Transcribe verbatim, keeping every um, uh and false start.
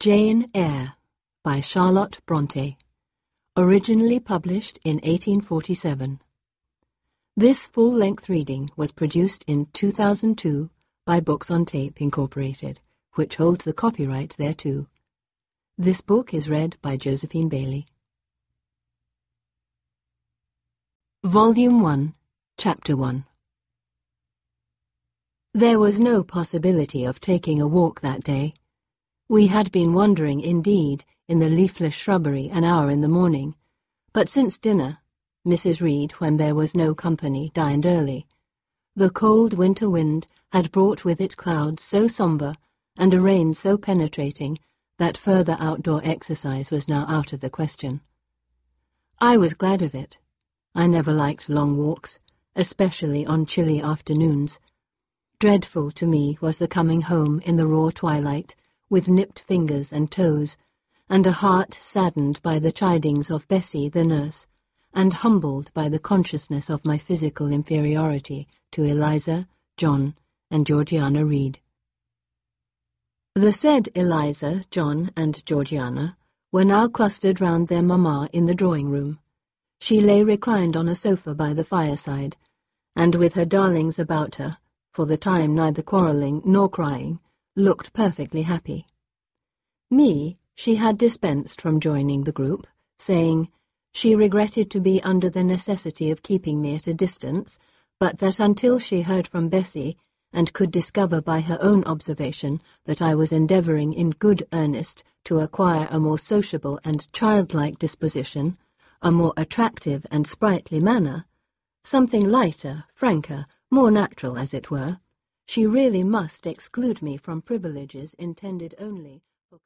Jane Eyre by Charlotte Bronte, originally published in eighteen forty-seven. This full-length reading was produced in two thousand two by Books on Tape, Incorporated, which holds the copyright thereto. This book is read by Josephine Bailey. Volume one, Chapter one. There was no possibility of taking a walk that day. We had been wandering, indeed, in the leafless shrubbery an hour in the morning, but since dinner, Missus Reed, when there was no company, dined early. The cold winter wind had brought with it clouds so sombre and a rain so penetrating that further outdoor exercise was now out of the question. I was glad of it. I never liked long walks, especially on chilly afternoons. Dreadful to me was the coming home in the raw twilight, with nipped fingers and toes, and a heart saddened by the chidings of Bessie, the nurse, and humbled by the consciousness of my physical inferiority to Eliza, John, and Georgiana Reed. The said Eliza, John, and Georgiana were now clustered round their mamma in the drawing-room. She lay reclined on a sofa by the fireside, and with her darlings about her, for the time neither quarrelling nor crying, looked perfectly happy. Me she had dispensed from joining the group, saying she regretted to be under the necessity of keeping me at a distance, but that until she heard from Bessie, and could discover by her own observation that I was endeavouring in good earnest to acquire a more sociable and childlike disposition, a more attractive and sprightly manner, something lighter, franker, more natural, as it were, she really must exclude me from privileges intended only